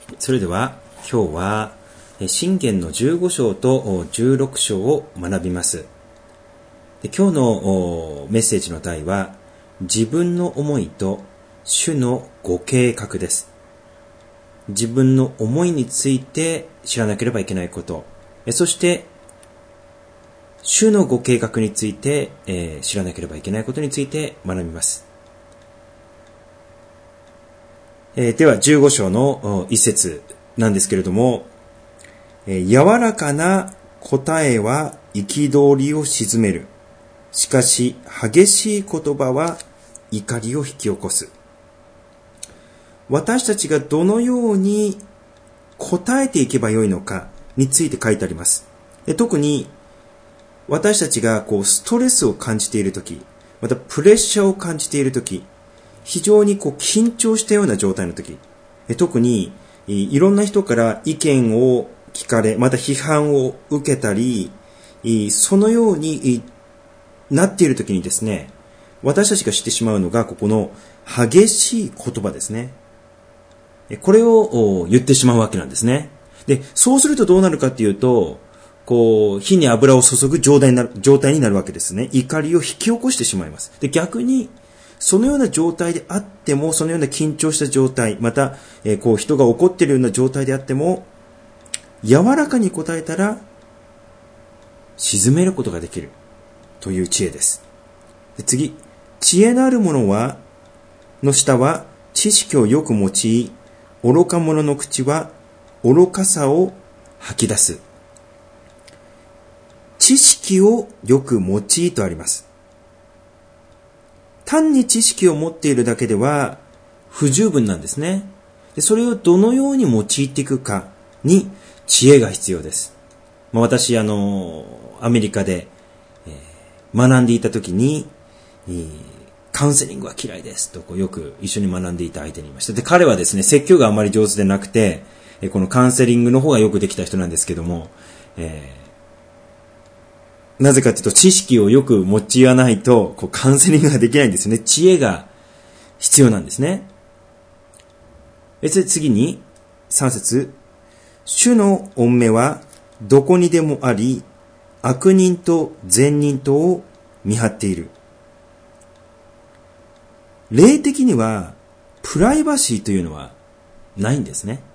それでは今日は箴言の15章と16章を学びます。で、今日のメッセージの題は自分の思いと主のご計画です。自分の思いについて知らなければいけないこと、そして主のご計画について、知らなければいけないことについて学びます。では15章の一節なんですけれども、柔らかな答えは憤りを鎮める。しかし激しい言葉は怒りを引き起こす。私たちがどのように答えていけばよいのかについて書いてあります。特に私たちがストレスを感じているとき、またプレッシャーを感じているとき、非常に緊張したような状態のとき、特にいろんな人から意見を聞かれ、また批判を受けたり、そのようになっているときにですね、私たちがしてしまうのがここの激しい言葉ですね。これを言ってしまうわけなんですね。で、そうするとどうなるかっていうと、火に油を注ぐ状態になるわけですね。怒りを引き起こしてしまいます。で、逆に、そのような状態であっても、そのような緊張した状態、また、人が怒っているような状態であっても、柔らかに答えたら、鎮めることができるという知恵です。で、次、知恵のある者の舌は知識をよく用い、愚か者の口は愚かさを吐き出す。知識をよく用いとあります。単に知識を持っているだけでは不十分なんですね。で、それをどのように用いていくかに知恵が必要です。私、アメリカで、学んでいたときに、カウンセリングは嫌いですとよく一緒に学んでいた相手に言いました。で、彼はですね、説教があまり上手でなくて、このカウンセリングの方がよくできた人なんですけども、なぜかというと知識をよく用わないとカウンセリングができないんですよね。知恵が必要なんですね。次に3節、主の御目はどこにでもあり、悪人と善人とを見張っている。霊的にはプライバシーというのはないんですね。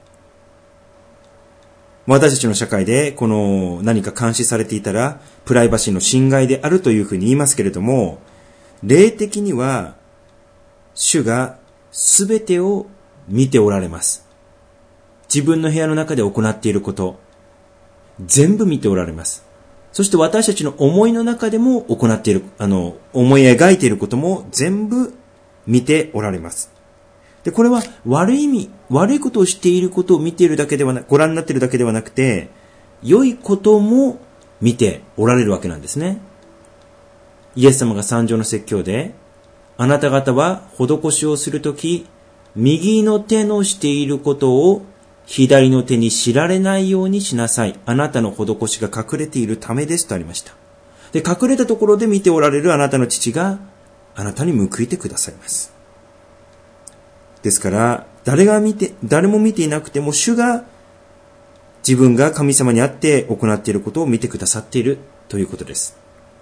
私たちの社会で何か監視されていたらプライバシーの侵害であるというふうに言いますけれども、霊的には主がすべてを見ておられます。自分の部屋の中で行っていること、全部見ておられます。そして私たちの思いの中でも行っている、思い描いていることも全部見ておられます。で、これは悪いことをしていることを見ているだけではなく、ご覧になっているだけではなくて、良いことも見ておられるわけなんですね。イエス様が三条の説教で、あなた方は施しをするとき、右の手のしていることを左の手に知られないようにしなさい。あなたの施しが隠れているためですとありました。で、隠れたところで見ておられるあなたの父があなたに報いてくださいます。ですから、誰も見ていなくても主が自分が神様にあって行っていることを見てくださっているということです。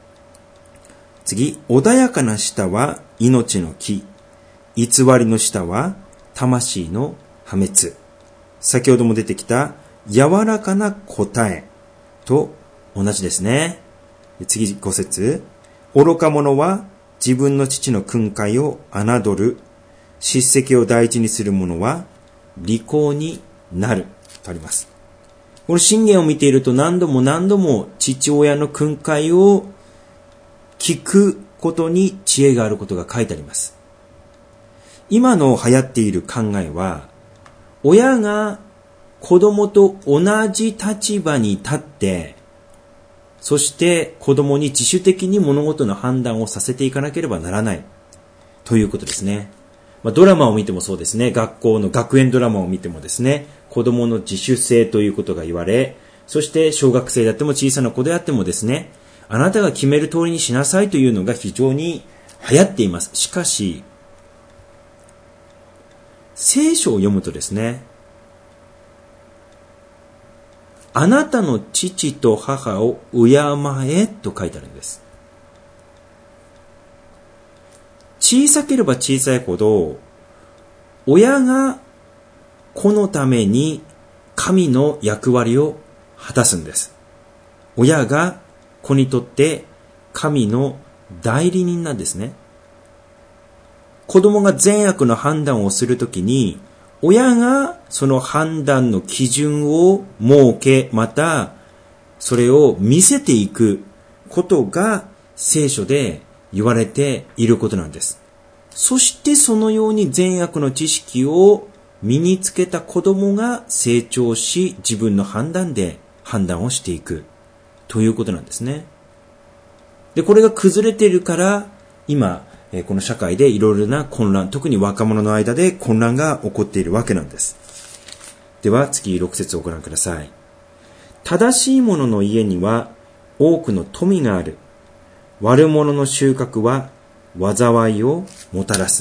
次、穏やかな舌は命の木、偽りの舌は魂の破滅。先ほども出てきた柔らかな答えと同じですね。次、5節、愚か者は自分の父の訓戒を侮る。叱責を大事にする者は利口になるとあります。この箴言を見ていると何度も父親の訓戒を聞くことに知恵があることが書いてあります。今の流行っている考えは、親が子供と同じ立場に立って、そして子供に自主的に物事の判断をさせていかなければならないということですね。ドラマを見てもそうですね。学校の学園ドラマを見てもですね、子供の自主性ということが言われ、そして小学生であっても小さな子であってもですね、あなたが決める通りにしなさいというのが非常に流行っています。しかし、聖書を読むとですね、 あなたの父と母を敬えと書いてあるんです。小さければ小さいほど、親が子のために神の役割を果たすんです。親が子にとって神の代理人なんですね。子供が善悪の判断をするときに、親がその判断の基準を設け、またそれを見せていくことが聖書で言われていることなんです。そしてそのように善悪の知識を身につけた子供が成長し、自分の判断で判断をしていくということなんですね。で、これが崩れているから、今、この社会でいろいろな混乱、特に若者の間で混乱が起こっているわけなんです。では次6節をご覧ください。正しい者の家には多くの富がある。悪者の収穫は災いをもたらす。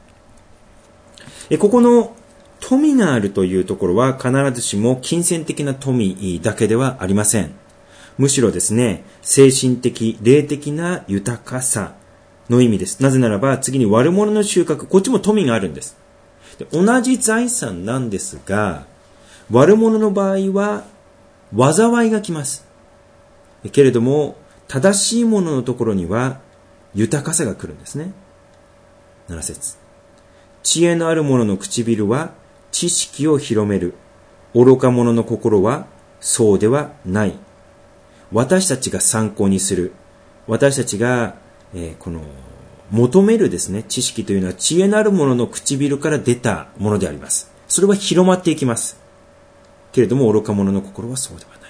ここの富があるというところは必ずしも金銭的な富だけではありません。むしろですね、精神的、霊的な豊かさの意味です。なぜならば次に悪者の収穫、こっちも富があるんです。で、同じ財産なんですが、悪者の場合は災いが来ます。けれども正しい者のところには豊かさが来るんですね。7節。知恵のある者の唇は知識を広める。愚か者の心はそうではない。私たちが参考にする。私たちがこの求めるですね、知識というのは知恵のある者の唇から出たものであります。それは広まっていきます。けれども愚か者の心はそうではない。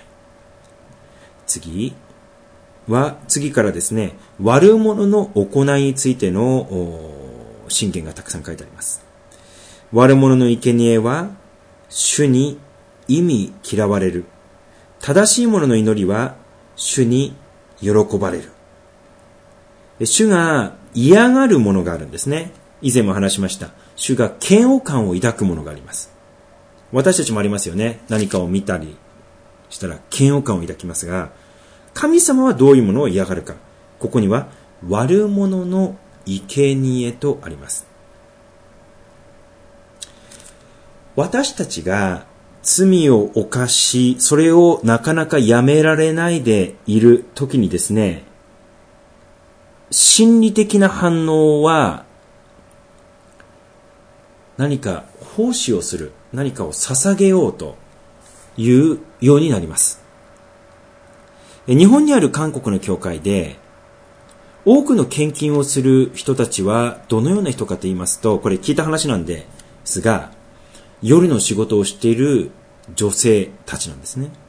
次からですね、悪者の行いについての箴言がたくさん書いてあります。悪者の生贄は主に忌み嫌われる。正しい者の祈りは主に喜ばれる。主が嫌がるものがあるんですね。以前も話しました。主が嫌悪感を抱くものがあります。私たちもありますよね。何かを見たりしたら嫌悪感を抱きますが、神様はどういうものを嫌がるか。ここには悪者の生贄とあります。私たちが罪を犯し、それをなかなかやめられないでいる時にですね、心理的な反応は何か奉仕をする、何かを捧げようというようになります。日本にある韓国の教会で多くの献金をする人たちはどのような人かと言いますと、これ聞いた話なんですが、夜の仕事をしている女性たちなんですね。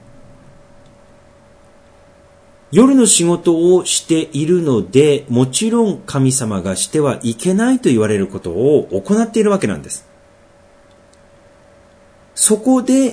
夜の仕事をしているので、もちろん神様がしてはいけないと言われることを行っているわけなんです。そこで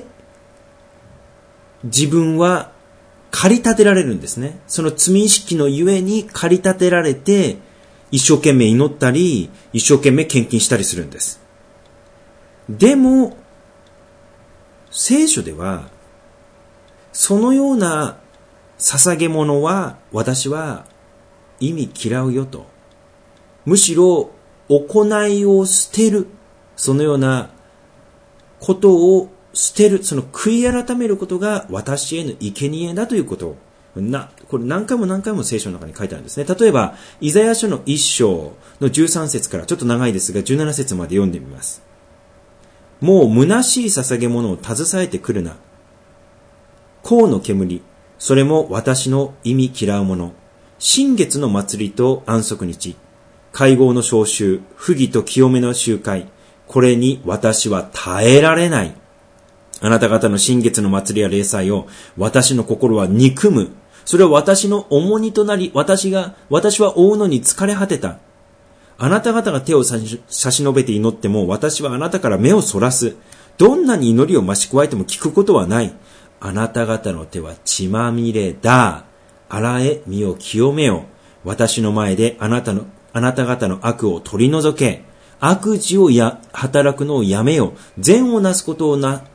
自分は駆り立てられるんですね。その罪意識のゆえに駆り立てられて、一生懸命祈ったり、一生懸命献金したりするんです。でも、聖書では、そのような捧げ物は私は意味嫌うよと。むしろ行いを捨てる。そのようなことを捨てる。その悔い改めることが私への生贄だということを。これ何回も聖書の中に書いてあるんですね。例えば、イザヤ書の1章の13節からちょっと長いですが17節まで読んでみます。もう虚しい捧げ物を携えてくるな。香の煙。それも私の意味嫌うもの。新月の祭りと安息日。会合の召集。不義と清めの集会。これに私は耐えられない。あなた方の新月の祭りや礼祭を私の心は憎む。それは私の重荷となり、私は追うのに疲れ果てた。あなた方が手を差し伸べて祈っても、私はあなたから目をそらす。どんなに祈りを増し加えても聞くことはない。あなた方の手は血まみれだ。洗え、身を清めよ。私の前であなた方の悪を取り除け。悪事を働くのをやめよ。善をなすことを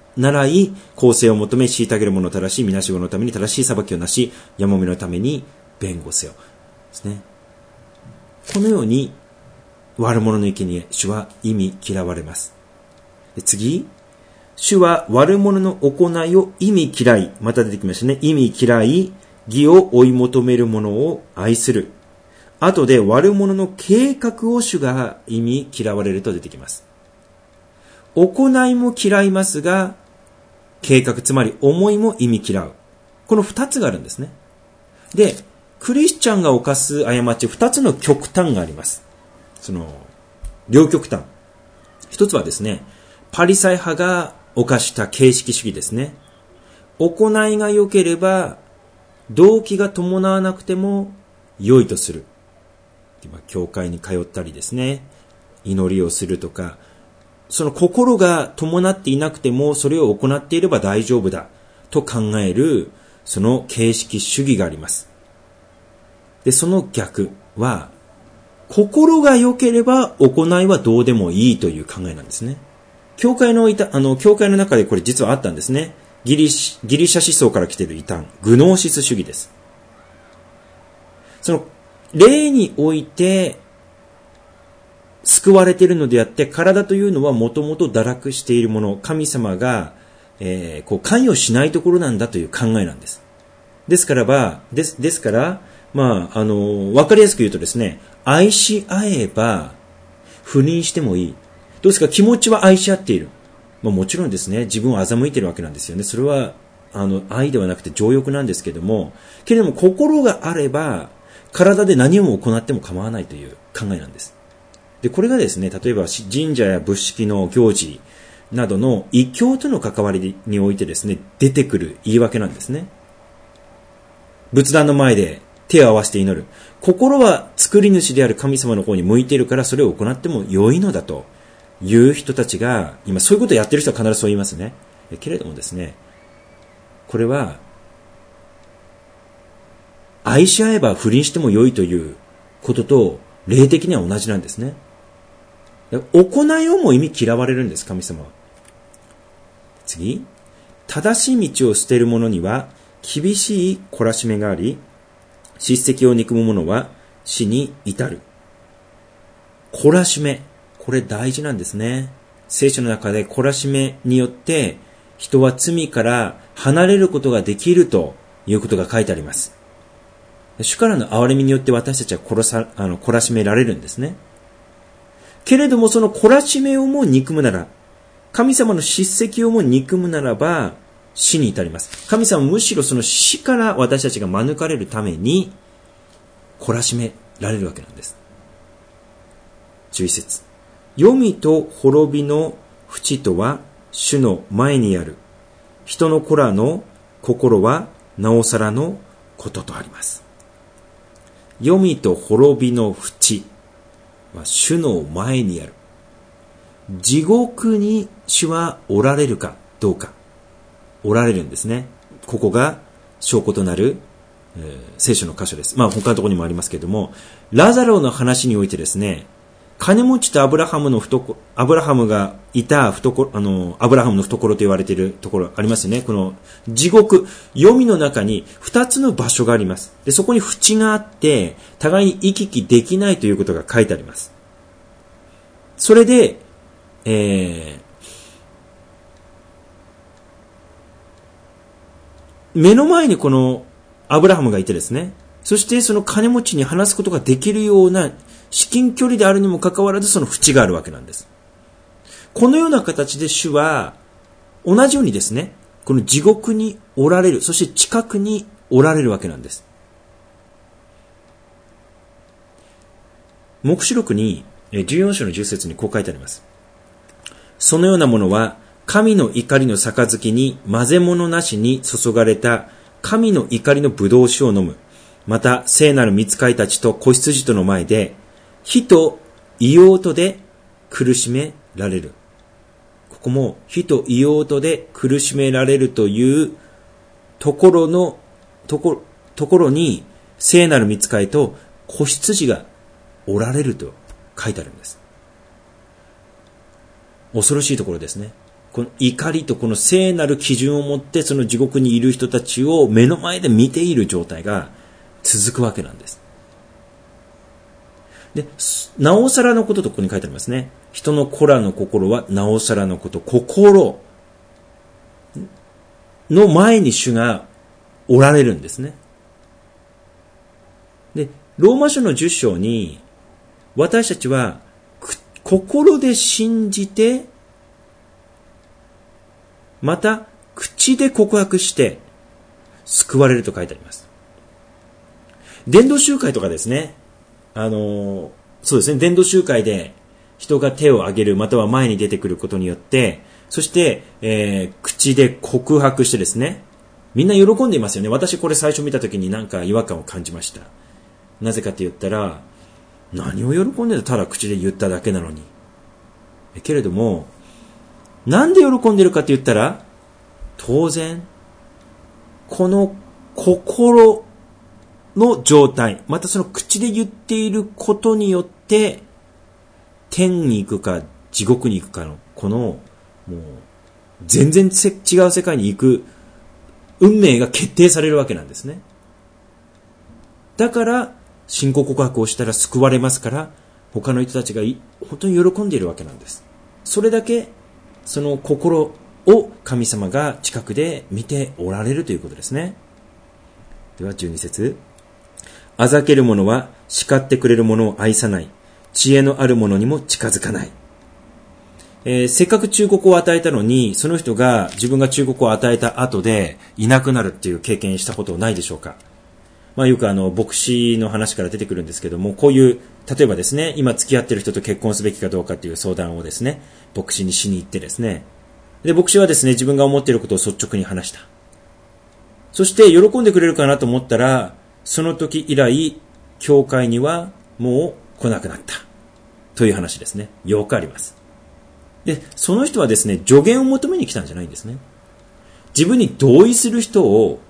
習い、公正を求め、虐げる者を正しい、みなしごのために正しい裁きをなし、やもめのために弁護せよ。ですね。このように、悪者の生贄、主は忌み嫌われます。で次、主は悪者の行いを忌み嫌い、また出てきましたね。忌み嫌い、義を追い求める者を愛する。後で悪者の計画を主が忌み嫌われると出てきます。行いも嫌いますが、計画、つまり思いも忌み嫌う。この二つがあるんですね。で、クリスチャンが犯す過ち、二つの極端があります。両極端。一つはですね、パリサイ派が犯した形式主義ですね。行いが良ければ、動機が伴わなくても良いとする。教会に通ったりですね、祈りをするとか、その心が伴っていなくてもそれを行っていれば大丈夫だと考える、その形式主義があります。で、その逆は、心が良ければ行いはどうでもいいという考えなんですね。教会の中でこれ実はあったんですね。ギリシャ思想から来ている異端、グノーシス主義です。その霊において救われているのであって、体というのはもともと堕落しているもの、神様が、関与しないところなんだという考えなんです。ですから、わかりやすく言うとですね、愛し合えば不倫してもいい。どうですか、気持ちは愛し合っている。もちろんですね、自分を欺いているわけなんですよね。それは、愛ではなくて情欲なんですけども、けれども心があれば、体で何を行っても構わないという考えなんです。で、これがですね、例えば神社や仏式の行事などの異教との関わりにおいてですね、出てくる言い訳なんですね。仏壇の前で手を合わせて祈る。心は作り主である神様の方に向いているから、それを行っても良いのだという人たちが、今そういうことをやっている人は必ずそう言いますね。けれどもですね、これは愛し合えば不倫しても良いということと霊的には同じなんですね。行いをも忌み嫌われるんです、神様は。次、正しい道を捨てる者には厳しい懲らしめがあり、叱責を憎む者は死に至る。懲らしめ、これ大事なんですね。聖書の中で懲らしめによって人は罪から離れることができるということが書いてあります。主からの憐れみによって私たちは懲らしめられるんですね。けれどもその懲らしめをも憎むなら、神様の叱責をも憎むならば死に至ります。神様はむしろその死から私たちが免れるために懲らしめられるわけなんです。11節。黄泉と滅びの淵とは主の前にある。人の子らの心はなおさらのこととあります。黄泉と滅びの淵は主の前にある。地獄に主はおられるかどうか。おられるんですね。ここが証拠となる、聖書の箇所です。他のところにもありますけれども、ラザロの話においてですね、金持ちとアブラハムがいたアブラハムの懐と言われているところありますよね。この地獄、黄泉の中に2つの場所があります。で、そこに淵があって、互いに行き来できないということが書いてあります。それで、目の前にこのアブラハムがいてですね、そしてその金持ちに話すことができるような至近距離であるにもかかわらずその淵があるわけなんです。このような形で主は同じようにですね、この地獄におられる、そして近くにおられるわけなんです。黙示録に14章の10節にこう書いてあります。そのようなものは神の怒りの杯に混ぜ物なしに注がれた神の怒りの葡萄酒を飲む。また聖なる御使いたちと子羊との前で火と硫黄とで苦しめられる。ここも火と硫黄とで苦しめられるというところに聖なる御使いと子羊がおられると書いてあるんです。恐ろしいところですね。 この怒りとこの聖なる基準を持ってその地獄にいる人たちを目の前で見ている状態が続くわけなんです。で、なおさらのこととここに書いてありますね。人の子らの心はなおさらのこと、心の前に主がおられるんですね。で、ローマ書の10章に私たちは心で信じて、また口で告白して救われると書いてあります。伝道集会とかですね、そうですね、伝道集会で人が手を挙げる、または前に出てくることによって、そして、口で告白してですね、みんな喜んでいますよね。私これ最初見たときになんか違和感を感じました。なぜかって言ったら、何を喜んでただ口で言っただけなのに。けれども、なんで喜んでるかって言ったら、当然、この心の状態、またその口で言っていることによって、天に行くか地獄に行くかの、この、もう、全然違う世界に行く運命が決定されるわけなんですね。だから、信仰告白をしたら救われますから、他の人たちが本当に喜んでいるわけなんです。それだけ、その心を神様が近くで見ておられるということですね。では12節。あざける者は叱ってくれる者を愛さない。知恵のある者にも近づかない。せっかく忠告を与えたのに、その人が自分が忠告を与えた後でいなくなるっていう経験したことないでしょうか。よく牧師の話から出てくるんですけども、こういう、例えばですね、今付き合ってる人と結婚すべきかどうかっていう相談をですね、牧師にしに行ってですね、で、牧師はですね、自分が思っていることを率直に話した。そして喜んでくれるかなと思ったら、その時以来、教会にはもう来なくなった。という話ですね。よくあります。で、その人はですね、助言を求めに来たんじゃないんですね。自分に同意する人を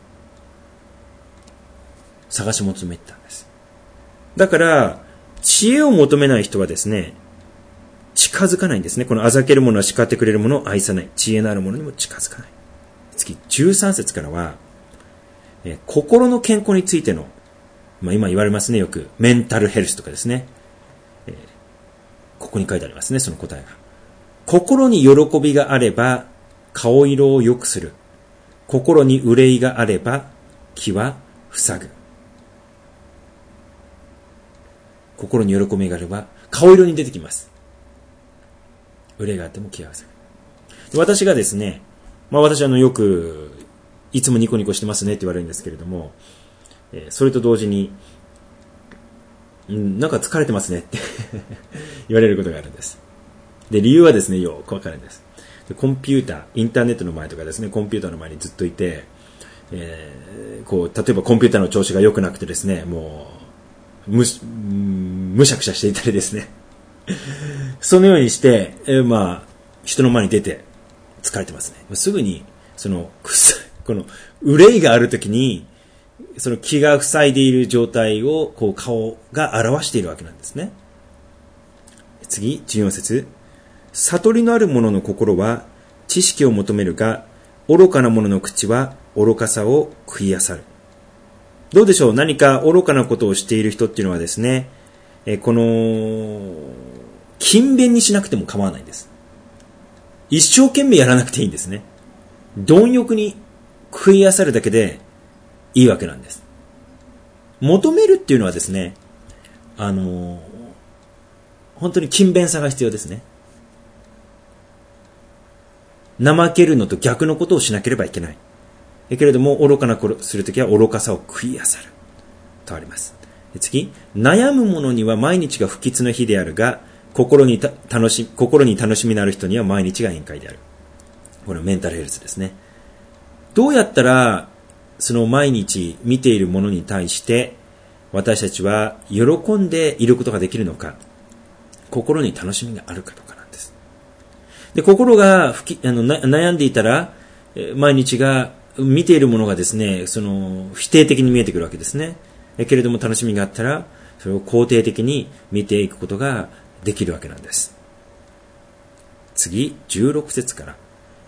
探し求めてたんです。だから、知恵を求めない人はですね、近づかないんですね。このあざける者は叱ってくれる者を愛さない。知恵のある者にも近づかない。次、13節からは、心の健康についての、今言われますね、よく。メンタルヘルスとかですね。ここに書いてありますね、その答えが。心に喜びがあれば、顔色を良くする。心に憂いがあれば、気は塞ぐ。心に喜びがあれば、顔色に出てきます。憂いがあっても気は塞ぐ。私がですね、私よく、いつもニコニコしてますねって言われるんですけれども、それと同時に、なんか疲れてますねって言われることがあるんです。で、理由はですね、よくわかるんです。で、コンピューター、インターネットの前とかですね、コンピューターの前にずっといて、例えばコンピューターの調子が良くなくてですね、もう、むしゃくしゃしていたりですね。そのようにして、人の前に出て疲れてますね。すぐに、この、憂いがあるときに、その気が塞いでいる状態を、顔が表しているわけなんですね。次、14節。悟りのある者の心は知識を求めるが、愚かな者の口は愚かさを食い漁る。どうでしょう？何か愚かなことをしている人っていうのはですね、この、勤勉にしなくても構わないんです。一生懸命やらなくていいんですね。貪欲に食い漁るだけでいいわけなんです。求めるっていうのはですね、本当に勤勉さが必要ですね。怠けるのと逆のことをしなければいけない。けれども、愚かなことをするときは愚かさを食い漁る。とあります。次、悩む者には毎日が不吉の日であるが、心に楽しみのある人には毎日が宴会である。これはメンタルヘルスですね。どうやったら、その毎日見ているものに対して、私たちは喜んでいることができるのか、心に楽しみがあるかとかなんです。で、心が悩んでいたら、毎日が見ているものがですね、否定的に見えてくるわけですね。けれども楽しみがあったら、それを肯定的に見ていくことができるわけなんです。 次、16節から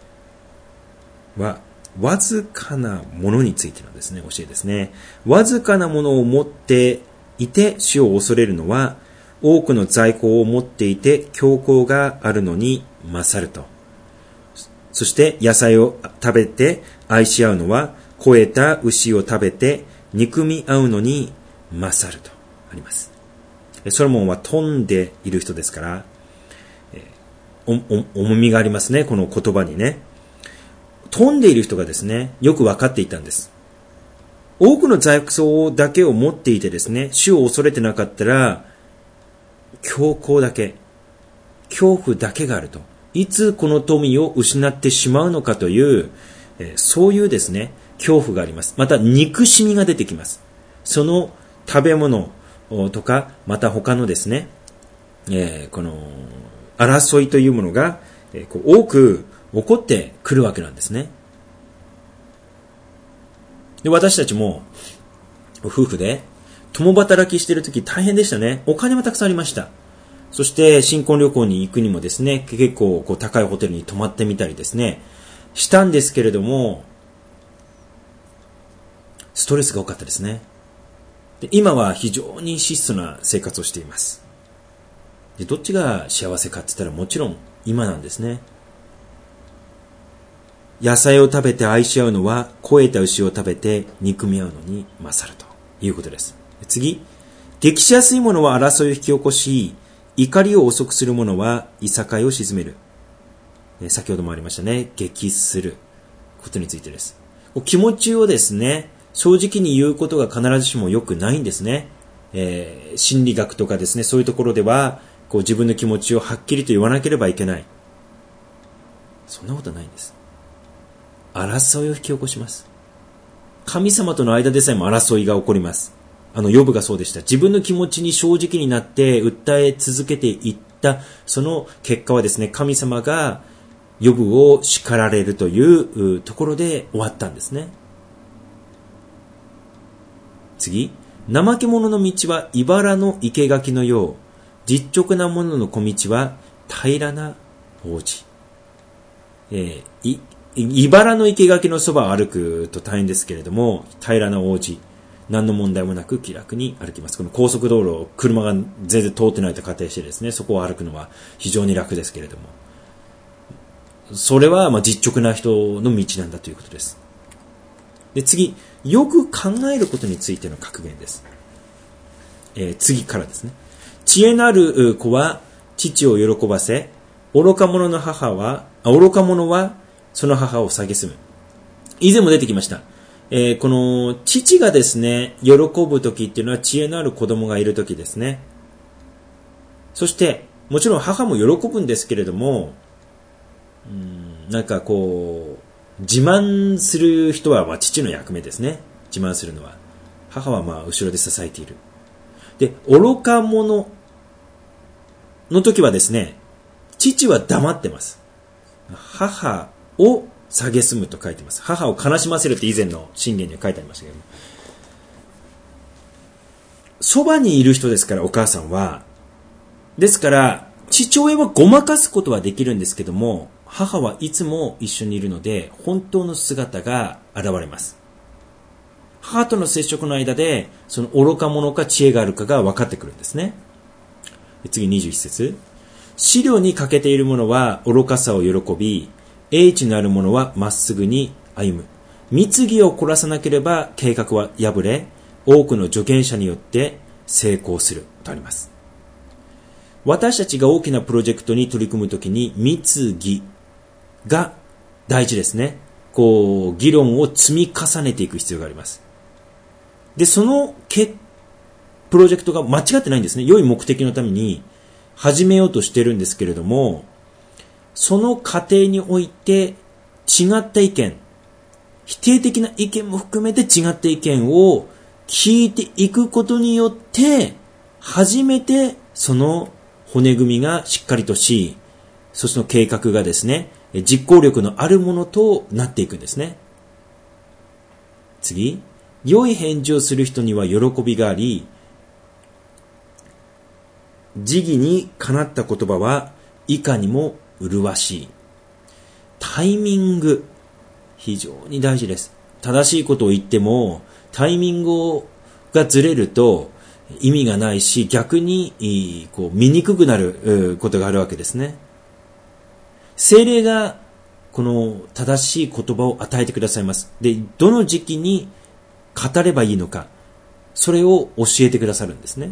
は、わずかなものについてのですね、教えですね。わずかなものを持っていて主を恐れるのは、多くの在庫を持っていて強行があるのに勝ると。そして野菜を食べて愛し合うのは、肥えた牛を食べて憎み合うのに勝るとあります。ソロモンは富んでいる人ですから、重みがありますね、この言葉にね。富んでいる人がですね、よく分かっていたんです。多くの財宝だけを持っていてですね、主を恐れてなかったら、恐怖だけがあると。いつこの富を失ってしまうのかという、そういうですね、恐怖があります。また憎しみが出てきます。その食べ物とか、また他のですね、この争いというものが、多く起こってくるわけなんですね。で、私たちも夫婦で共働きしているとき大変でしたね。お金はたくさんありました。そして新婚旅行に行くにもですね、結構高いホテルに泊まってみたりですね、したんですけれども、ストレスが多かったですね。で、今は非常に質素な生活をしています。で、どっちが幸せかって言ったらもちろん今なんですね。野菜を食べて愛し合うのは、肥えた牛を食べて憎み合うのに勝るということです。次、激しやすいものは争いを引き起こし、怒りを遅くするものはいさかいを鎮める。先ほどもありましたね、激することについてです。気持ちをですね、正直に言うことが必ずしも良くないんですね。心理学とかですね、そういうところでは自分の気持ちをはっきりと言わなければいけない。そんなことないんです。争いを引き起こします。神様との間でさえも争いが起こります。ヨブがそうでした。自分の気持ちに正直になって訴え続けていったその結果はですね、神様がヨブを叱られるというところで終わったんですね。次、怠け者の道は茨の生垣のよう、実直な者の小道は平らな王子。茨の生垣のそばを歩くと大変ですけれども、平らな王子、何の問題もなく気楽に歩きます。この高速道路を車が全然通ってないと仮定してですね、そこを歩くのは非常に楽ですけれども、それは実直な人の道なんだということです。で、次、よく考えることについての格言です。次からですね。知恵のある子は父を喜ばせ、愚か者はその母を蔑む。以前も出てきました。この父がですね、喜ぶときっていうのは知恵のある子供がいるときですね。そして、もちろん母も喜ぶんですけれども、自慢する人は父の役目ですね。自慢するのは。母は後ろで支えている。で、愚か者の時はですね、父は黙ってます。母を蔑むと書いてます。母を悲しませるって以前の箴言には書いてありましたけども。そばにいる人ですから、お母さんは。ですから、父親はごまかすことはできるんですけども、母はいつも一緒にいるので、本当の姿が現れます。母との接触の間で、その愚か者か知恵があるかが分かってくるんですね。次21節。思慮に欠けている者は愚かさを喜び、英知のある者はまっすぐに歩む。貢ぎを凝らさなければ計画は破れ、多くの助言者によって成功するとあります。私たちが大きなプロジェクトに取り組むときに貢ぎが大事ですね。議論を積み重ねていく必要があります。で、そのプロジェクトが間違ってないんですね。良い目的のために始めようとしてるんですけれども、その過程において違った意見、否定的な意見も含めて違った意見を聞いていくことによって、初めてその骨組みがしっかりとし、その計画がですね、実行力のあるものとなっていくんですね。次、良い返事をする人には喜びがあり、時宜にかなった言葉はいかにも麗しい。タイミング、非常に大事です。正しいことを言っても、タイミングがずれると意味がないし、逆に見にくくなることがあるわけですね。聖霊がこの正しい言葉を与えてくださいます。で、どの時期に語ればいいのか、それを教えてくださるんですね。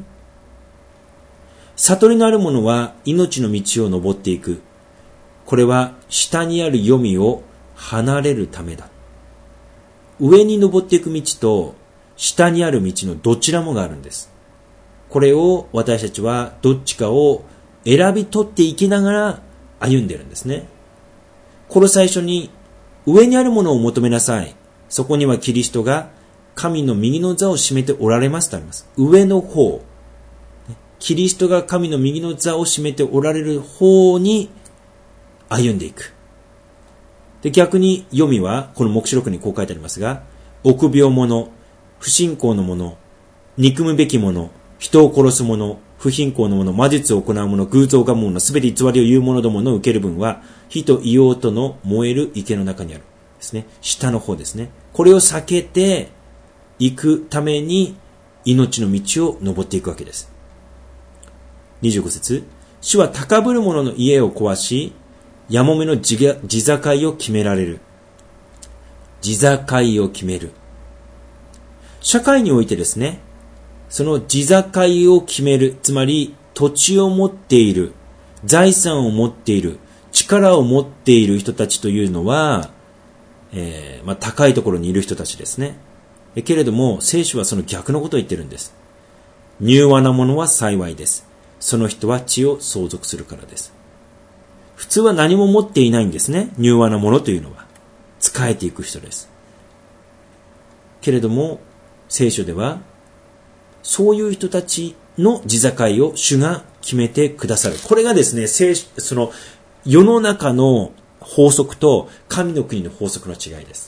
悟りのある者は命の道を登っていく。これは下にある黄泉を離れるためだ。上に登っていく道と下にある道のどちらもがあるんです。これを私たちはどっちかを選び取っていきながら歩んでいるんですね。この最初に上にあるものを求めなさい。そこにはキリストが神の右の座を占めておられますとあります。上の方。キリストが神の右の座を占めておられる方に歩んでいく。で、逆に黄泉はこの黙示録にこう書いてありますが、臆病者、不信仰の者、憎むべき者、人を殺す者、不貧困の者、魔術を行う者、偶像がむ者、すべて偽りを言う者どもの受ける分は、火と硫黄との燃える池の中にある。ですね。下の方ですね。これを避けていくために、命の道を登っていくわけです。25節。主は高ぶる者の家を壊し、やもめの地境を決められる。地境を決める。社会においてですね、その地境を決める、つまり土地を持っている、財産を持っている、力を持っている人たちというのは、高いところにいる人たちですね。けれども、聖書はその逆のことを言ってるんです。柔和な者は幸いです。その人は地を相続するからです。普通は何も持っていないんですね。柔和な者というのは。仕えていく人です。けれども、聖書では、そういう人たちの地境を主が決めてくださる。これがですね、その世の中の法則と神の国の法則の違いです。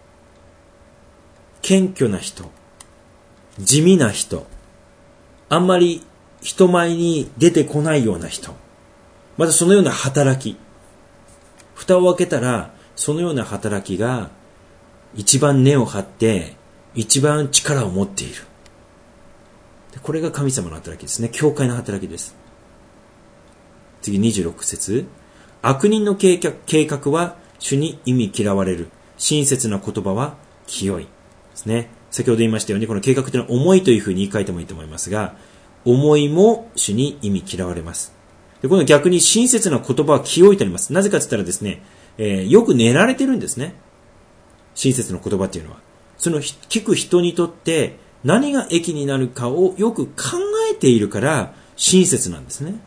謙虚な人、地味な人、あんまり人前に出てこないような人、またそのような働き、蓋を開けたらそのような働きが一番根を張って一番力を持っている。これが神様の働きですね。教会の働きです。次26節。悪人の計画は主に忌み嫌われる。親切な言葉は清い。ですね。先ほど言いましたように、この計画というのは重いというふうに言い換えてもいいと思いますが、重いも主に忌み嫌われます。で、この逆に親切な言葉は清いとあります。なぜかと言ったらですね、よく練られてるんですね。親切な言葉というのは。その聞く人にとって何が益になるかをよく考えているから親切なんですね。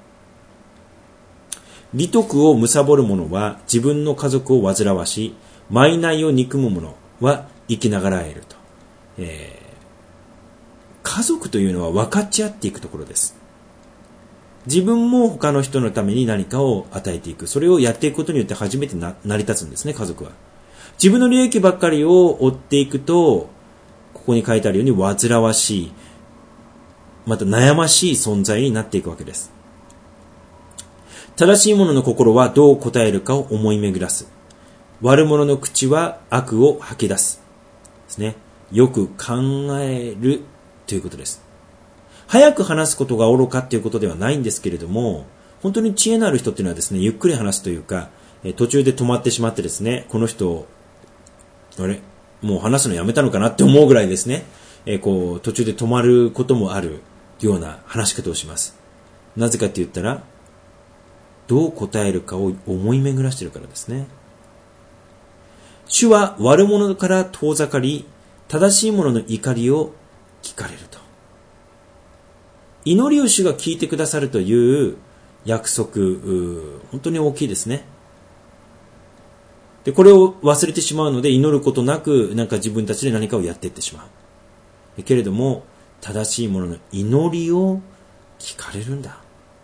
利得を貪る者は自分の家族を煩わし、賄を憎む者は生きながらえると。家族というのは分かち合っていくところです。自分も他の人のために何かを与えていく。それをやっていくことによって初めて成り立つんですね、家族は。自分の利益ばっかりを追っていくと、ここに書いてあるように煩わしい、また悩ましい存在になっていくわけです。正しい者の心はどう答えるかを思い巡らす。悪者の口は悪を吐き出す。ですね。よく考えるということです。早く話すことが愚かということではないんですけれども、本当に知恵のある人っていうのはですね、ゆっくり話すというか、途中で止まってしまってですね、この人、もう話すのやめたのかなって思うぐらいですね、途中で止まることもあるような話し方をします。なぜかって言ったら、どう答えるかを思い巡らしているからですね。主は悪者から遠ざかり、正しい者の怒りを聞かれると。祈りを主が聞いてくださるという約束、本当に大きいですね。で、これを忘れてしまうので、祈ることなく、自分たちで何かをやっていってしまう。けれども、正しい者の祈りを聞かれるんだ。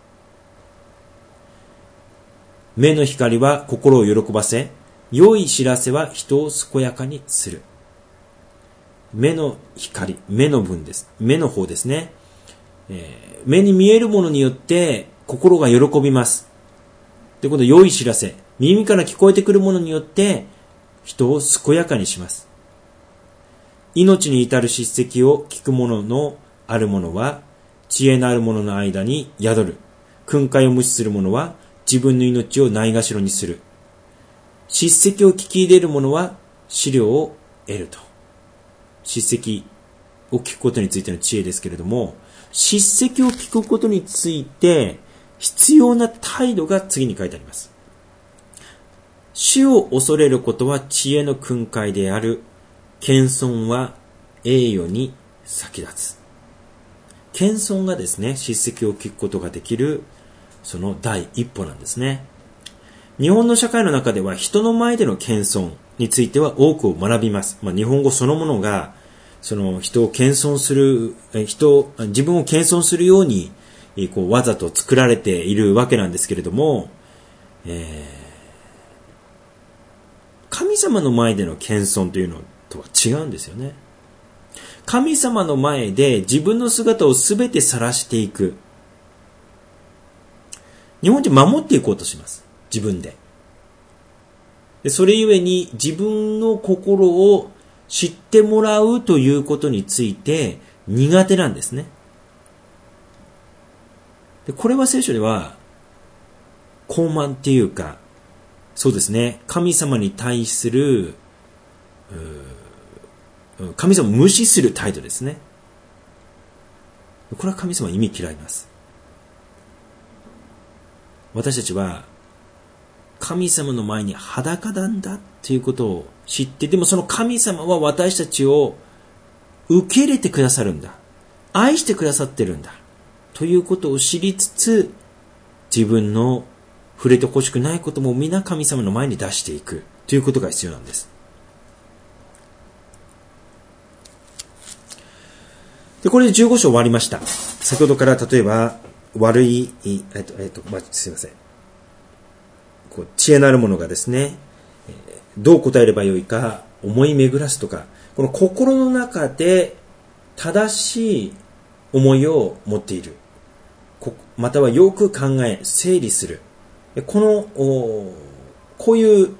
目の光は心を喜ばせ、良い知らせは人を健やかにする。目の光、目の分です。目の方ですね。目に見えるものによって心が喜びます。 で、今度良い知らせ。耳から聞こえてくるものによって人を健やかにします。命に至る叱責を聞くもののあるものは知恵のあるものの間に宿る。訓戒を無視する者は自分の命をないがしろにする。叱責を聞き入れる者は資料を得ると。叱責を聞くことについての知恵ですけれども、叱責を聞くことについて必要な態度が次に書いてあります。主を恐れることは知恵の訓戒である。謙遜は栄誉に先立つ。謙遜がですね、叱責を聞くことができるその第一歩なんですね。日本の社会の中では人の前での謙遜については多くを学びます。日本語そのものがその人を謙遜する、自分を謙遜するようにわざと作られているわけなんですけれども、神様の前での謙遜というのとは違うんですよね。神様の前で自分の姿をすべて晒していく。日本人守っていこうとします。自分で。それゆえに自分の心を知ってもらうということについて苦手なんですね。で、これは聖書では傲慢っていうか、そうですね、神様に対する神様を無視する態度ですね。これは神様は意味嫌います。私たちは神様の前に裸なんだということを知って、でもその神様は私たちを受け入れてくださるんだ。愛してくださってるんだ。ということを知りつつ、自分の触れてほしくないことも皆神様の前に出していくということが必要なんです。で、これで15章終わりました。先ほどから例えば悪い、すいません。知恵のあるものがですね、どう答えればよいか思い巡らすとか、この心の中で正しい思いを持っている。またはよく考え、整理する。こういう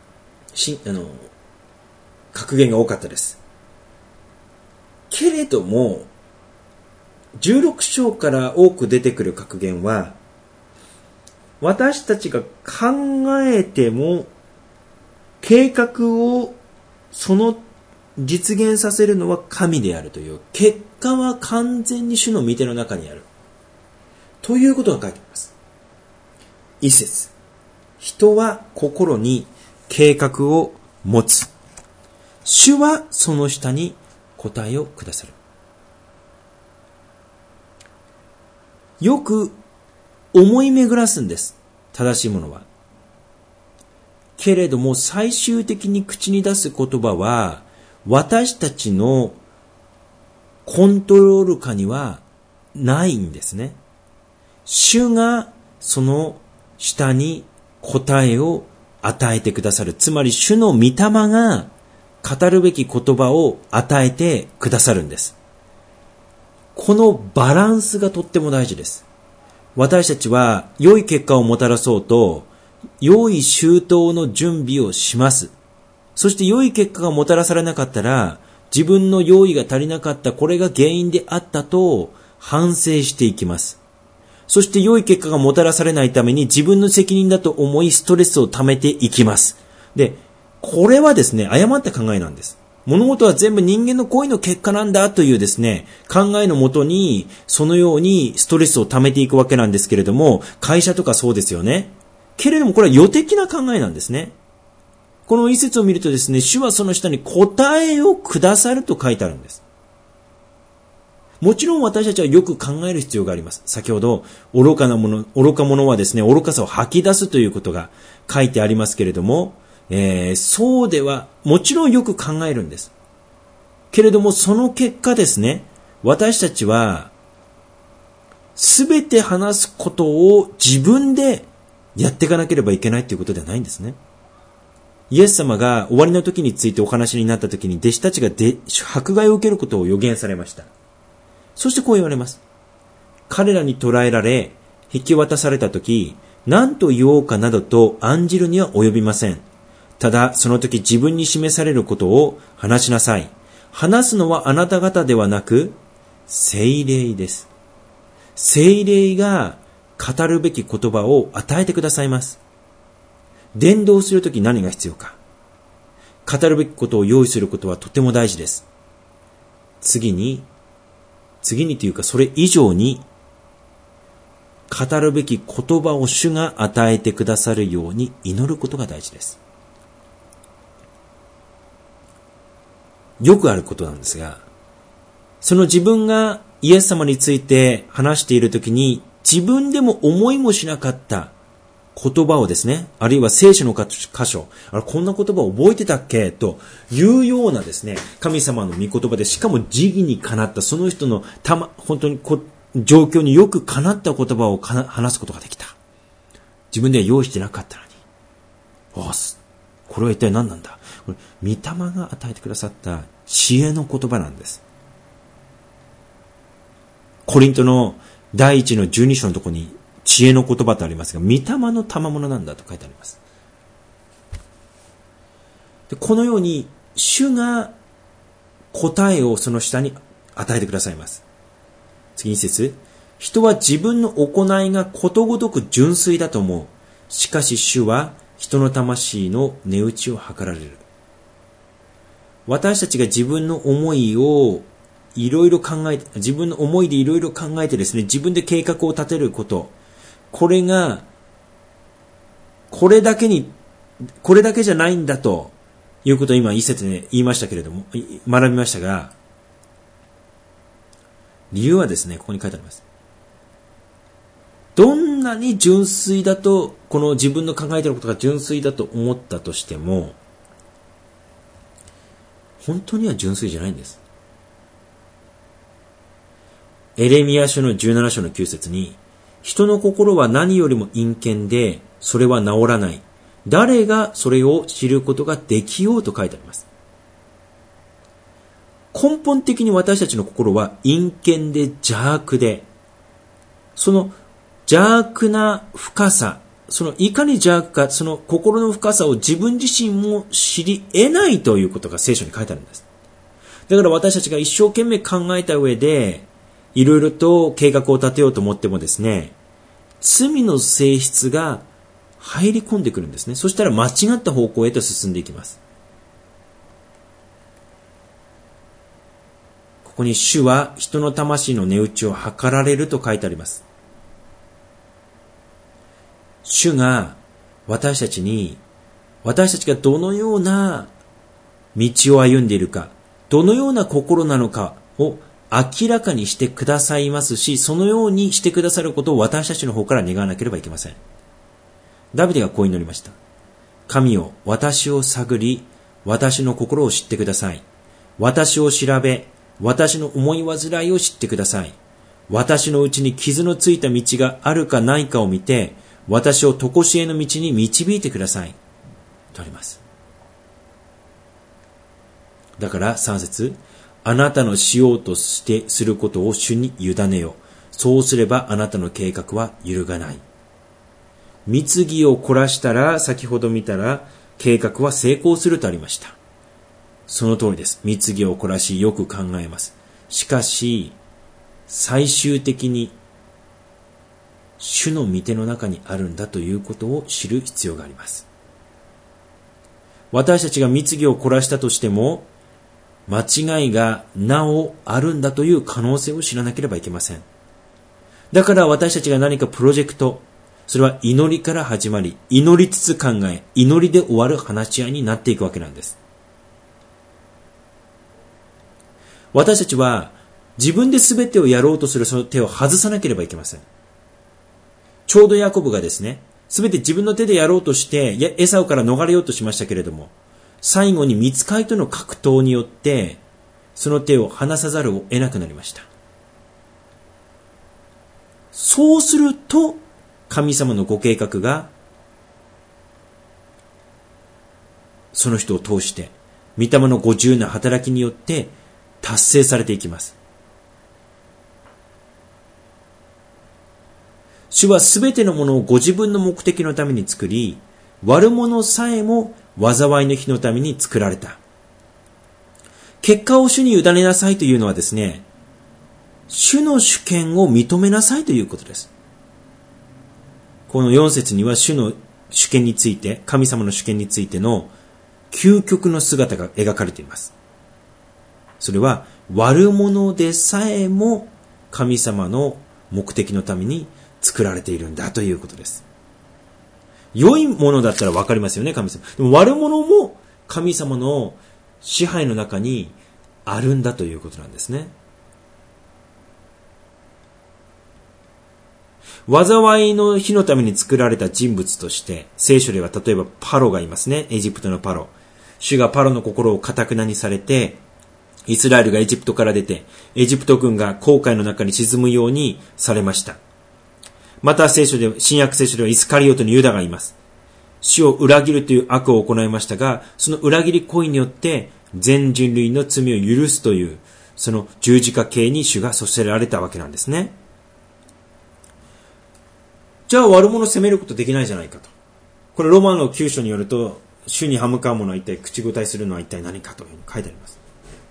格言が多かったです。けれども、16章から多く出てくる格言は、私たちが考えても計画をその実現させるのは神であるという、結果は完全に主の御手の中にあるということが書いてあります。一節、人は心に計画を持つ。主はその下に答えをくださる。よく思い巡らすんです。正しいものは。けれども最終的に口に出す言葉は私たちのコントロール下にはないんですね。主がその下に答えを与えてくださる。つまり主の御霊が語るべき言葉を与えてくださるんです。このバランスがとっても大事です。私たちは良い結果をもたらそうと、良い周到の準備をします。そして良い結果がもたらされなかったら、自分の用意が足りなかった、これが原因であったと反省していきます。そして良い結果がもたらされないために自分の責任だと思いストレスを溜めていきます。で、これはですね、誤った考えなんです。物事は全部人間の行為の結果なんだというですね、考えのもとに、そのようにストレスを溜めていくわけなんですけれども、会社とかそうですよね。けれどもこれは予的な考えなんですね。この一節を見るとですね、主はその下に答えをくださると書いてあるんです。もちろん私たちはよく考える必要があります。先ほど、愚か者はですね、愚かさを吐き出すということが書いてありますけれども、そうでは、もちろんよく考えるんです。けれども、その結果ですね、私たちは、すべて話すことを自分でやっていかなければいけないということではないんですね。イエス様が終わりの時についてお話になった時に、弟子たちが迫害を受けることを予言されました。そしてこう言われます。彼らに捕らえられ、引き渡された時、 何と言おうかなどと案じるには及びません。ただその時自分に示されることを話しなさい。話すのはあなた方ではなく聖霊です。聖霊が語るべき言葉を与えてくださいます。伝道するとき何が必要か。語るべきことを用意することはとても大事です。次にというかそれ以上に語るべき言葉を主が与えてくださるように祈ることが大事です。よくあることなんですが、その自分がイエス様について話しているときに自分でも思いもしなかった言葉をですね、あるいは聖書の箇所、こんな言葉を覚えてたっけというようなですね、神様の御言葉で、しかも時義にかなったその人の本当に状況によくかなった言葉を話すことができた。自分では用意してなかったのに。これは一体何なんだ。これ御霊が与えてくださった知恵の言葉なんです。コリントの第1の12章のところに知恵の言葉とありますが、御霊の賜物なんだと書いてあります。でこのように主が答えをその下に与えてくださいます。次2節、人は自分の行いがことごとく純粋だと思う。しかし主は人の魂の値打ちを測られる。私たちが自分の思いをいろいろ考えて、自分の思いでいろいろ考えてですね、自分で計画を立てること、これがこれだけじゃないんだということを今一節で言いましたけれども、学びましたが、理由はですね、ここに書いてあります。どんなに純粋だと、この自分の考えていることが純粋だと思ったとしても、本当には純粋じゃないんです。エレミヤ書の17章の9節に、人の心は何よりも陰険で、それは治らない。誰がそれを知ることができようと書いてあります。根本的に私たちの心は陰険で邪悪で、その邪悪な深さ、そのいかに邪悪か、その心の深さを自分自身も知り得ないということが聖書に書いてあるんです。だから私たちが一生懸命考えた上で、いろいろと計画を立てようと思ってもですね、罪の性質が入り込んでくるんですね。そしたら間違った方向へと進んでいきます。ここに主は人の魂の値打ちを測られると書いてあります。主が私たちがどのような道を歩んでいるか、どのような心なのかを明らかにしてくださいますし、そのようにしてくださることを私たちの方から願わなければいけません。ダビデがこう祈りました。神よ、私を探り、私の心を知ってください。私を調べ、私の思い煩いを知ってください。私のうちに傷のついた道があるかないかを見て、私を常しえの道に導いてください。とあります。だから3節、あなたのしようとしてすることを主に委ねよ。そうすればあなたの計画は揺るがない。貢ぎを凝らしたら、先ほど見たら計画は成功するとありました。その通りです。貢ぎを凝らしよく考えます。しかし最終的に主の御手の中にあるんだということを知る必要があります。私たちが貢ぎを凝らしたとしても、間違いがなおあるんだという可能性を知らなければいけません。だから私たちが何かプロジェクト、それは祈りから始まり、祈りつつ考え、祈りで終わる話し合いになっていくわけなんです。私たちは自分で全てをやろうとするその手を外さなければいけません。ちょうどヤコブがですね、全て自分の手でやろうとしてエサウから逃れようとしましたけれども、最後に御使いとの格闘によってその手を離さざるを得なくなりました。そうすると神様のご計画がその人を通して御霊のご自由な働きによって達成されていきます。 主はすべてのものをご自分の目的のために作り、悪者さえも災いの日のために作られた。結果を主に委ねなさいというのはですね、主の主権を認めなさいということです。この4節には主の主権について、神様の主権についての究極の姿が描かれています。それは悪者でさえも神様の目的のために作られているんだということです。良いものだったら分かりますよね、神様。でも悪者も神様の支配の中にあるんだということなんですね。災いの日のために作られた人物として聖書では例えばパロがいますね。エジプトのパロ。主がパロの心を堅なにされて、イスラエルがエジプトから出て、エジプト軍が紅海の中に沈むようにされました。また新約聖書ではイスカリオトのユダがいます。主を裏切るという悪を行いましたが、その裏切り行為によって全人類の罪を許すという、その十字架刑に主が処せられたわけなんですね。じゃあ悪者を責めることできないじゃないかと。これロマンの9章によると、主に歯向かう者は一体口答えするのは一体何かというふうに書いてあります。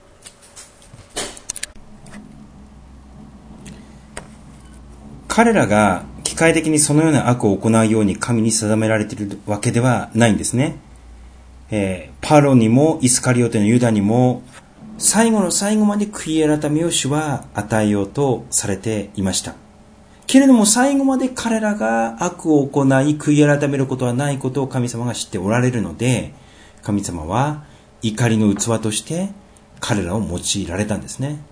彼らが機械的にそのような悪を行うように神に定められているわけではないんですね。パロにもイスカリオテのユダにも最後の最後まで悔い改めを主は与えようとされていました。けれども最後まで彼らが悪を行い悔い改めることはないことを神様が知っておられるので、神様は怒りの器として彼らを用いられたんですね。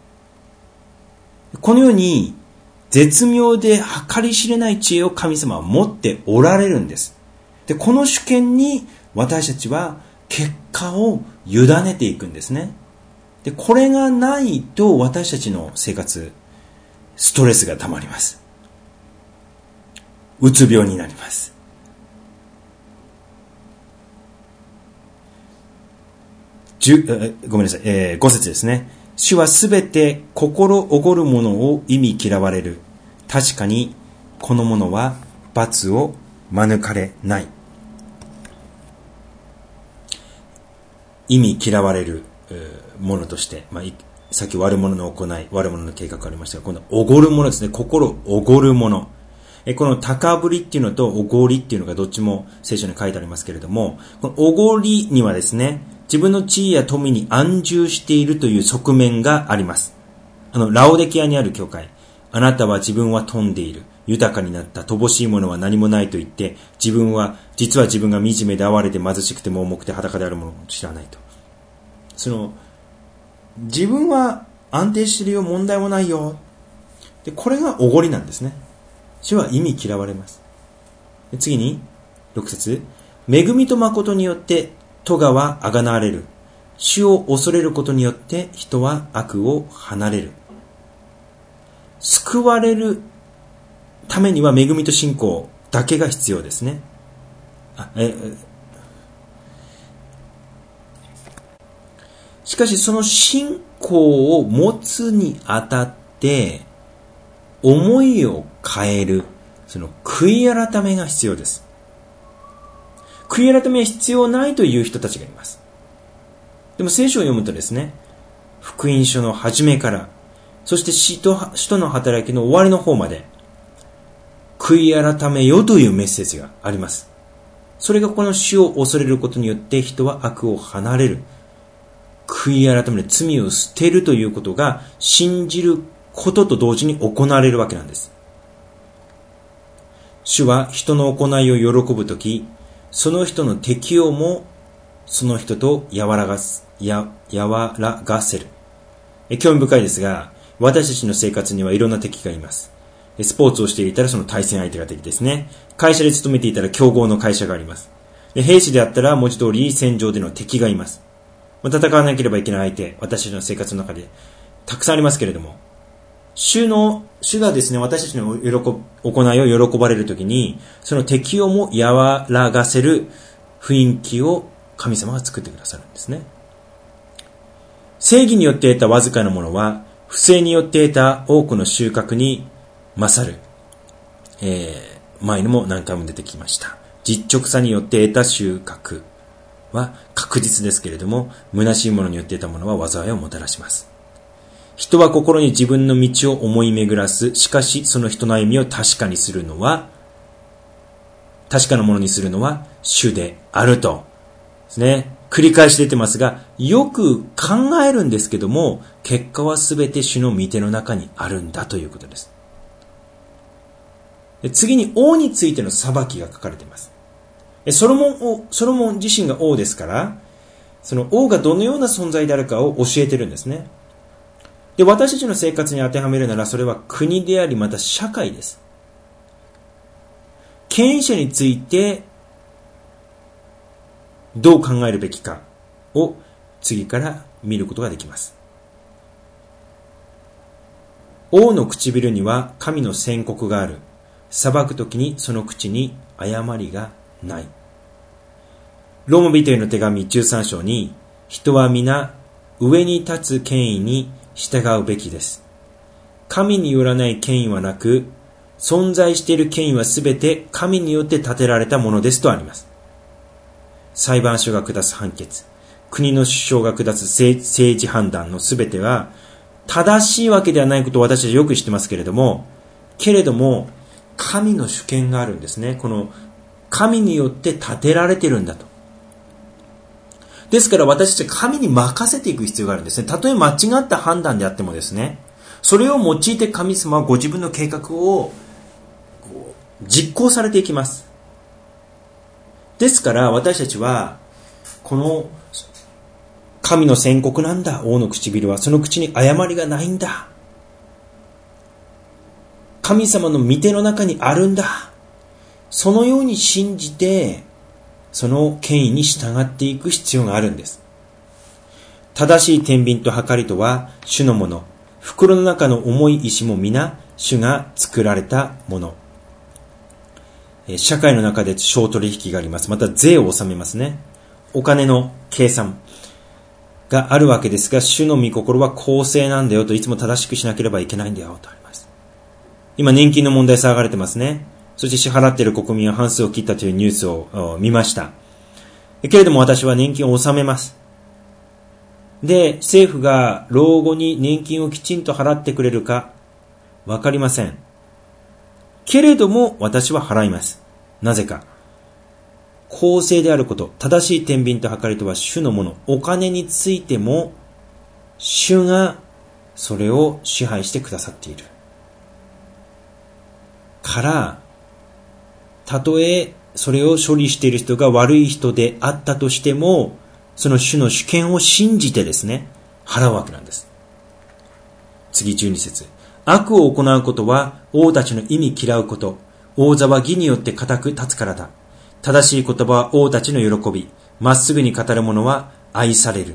このように絶妙で計り知れない知恵を神様は持っておられるんです。で、この主権に私たちは結果を委ねていくんですね。で、これがないと私たちの生活、ストレスが溜まります。うつ病になります。ごめんなさい、5節ですね。主はすべて心おごる者を忌み嫌われる。確かにこの者は罰を免れない。忌み嫌われるものとして、さっき悪者の行い、悪者の計画がありましたが、今度はおごるものですね。心おごるもの。この高ぶりっていうのとおごりっていうのがどっちも聖書に書いてありますけれども、このおごりにはですね、自分の地位や富に安住しているという側面があります。ラオデキアにある教会、あなたは自分は富んでいる、豊かになった、乏しいものは何もないと言って、実は自分が惨めで哀れで貧しくて盲目で裸であるものを知らないと。自分は安定してるよ、問題もないよ。で、これがおごりなんですね。主は忌み嫌われます。で、次に、6節、恵みと誠によって咎はあがなわれる。主を恐れることによって人は悪を離れる。救われるためには恵みと信仰だけが必要ですね。しかしその信仰を持つにあたって思いを変える、その悔い改めが必要です。悔い改めは必要ないという人たちがいます。でも聖書を読むとですね、福音書の初めから、そして使徒の働きの終わりの方まで、悔い改めよというメッセージがあります。それがこの主を恐れることによって人は悪を離れる。悔い改める、罪を捨てるということが信じることと同時に行われるわけなんです。主は人の行いを喜ぶとき、その人の適応もその人と和らがせる。興味深いですが、私たちの生活にはいろんな敵がいます。スポーツをしていたらその対戦相手が敵ですね。会社で勤めていたら競合の会社があります。兵士であったら文字通り戦場での敵がいます。戦わなければいけない相手、私たちの生活の中でたくさんありますけれども、主がですね、私たちの行いを喜ばれるときに、その敵をも和らがせる雰囲気を神様が作ってくださるんですね。正義によって得たわずかなものは、不正によって得た多くの収穫に勝る。 前にも何回も出てきました。実直さによって得た収穫は確実ですけれども、虚しいものによって得たものは災いをもたらします。人は心に自分の道を思い巡らす。しかしその人の歩みを確かなものにするのは主であるとですね。繰り返し出てますが、よく考えるんですけども、結果はすべて主の御手の中にあるんだということです。で、次に王についての裁きが書かれています。ソロモン自身が王ですから、その王がどのような存在であるかを教えてるんですね。で、私たちの生活に当てはめるなら、それは国であり、また社会です。権威者についてどう考えるべきかを次から見ることができます。王の唇には神の宣告がある。裁くときにその口に誤りがない。ローマ人への手紙13章に、人は皆上に立つ権威に従うべきです。神によらない権威はなく、存在している権威はすべて神によって立てられたものですとあります。裁判所が下す判決、国の首相が下す政治判断のすべては正しいわけではないことを私たちよく知ってますけれども、神の主権があるんですね。この神によって立てられてるんだと。ですから私たちは神に任せていく必要があるんですね。たとえ間違った判断であってもですね、それを用いて神様はご自分の計画を実行されていきます。ですから私たちはこの神の宣告なんだ、王の唇は。その口に誤りがないんだ。神様の御手の中にあるんだ。そのように信じて、その権威に従っていく必要があるんです。正しい天秤と計りとは主のもの。袋の中の重い石も皆主が作られたもの。社会の中で商取引があります。また税を納めますね。お金の計算があるわけですが、主の御心は公正なんだよと、いつも正しくしなければいけないんだよとあります。今年金の問題騒がれてますね。そして支払っている国民は半数を切ったというニュースを見ました。けれども私は年金を納めます。で、政府が老後に年金をきちんと払ってくれるかわかりません。けれども私は払います。なぜか。公正であること、正しい天秤と計りとは主のもの。お金についても主がそれを支配してくださっている。から、たとえそれを処理している人が悪い人であったとしても、その主の主権を信じてですね、払うわけなんです。次12節。悪を行うことは王たちの意味嫌うこと。王座は義によって固く立つからだ。正しい言葉は王たちの喜び。まっすぐに語る者は愛される。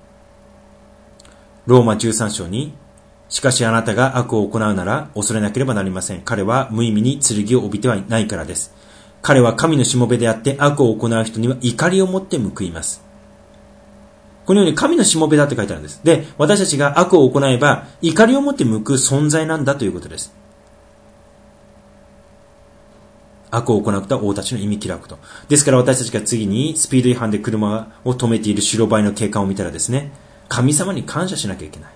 ローマ13章に、しかしあなたが悪を行うなら恐れなければなりません。彼は無意味に剣を帯びてはないからです。彼は神のしもべであって悪を行う人には怒りを持って報います。このように神のしもべだって書いてあるんです。で、私たちが悪を行えば怒りを持って報う存在なんだということです。悪を行うことは王たちの意味嫌うこと。ですから私たちが次にスピード違反で車を止めている白バイの警官を見たらですね、神様に感謝しなきゃいけない。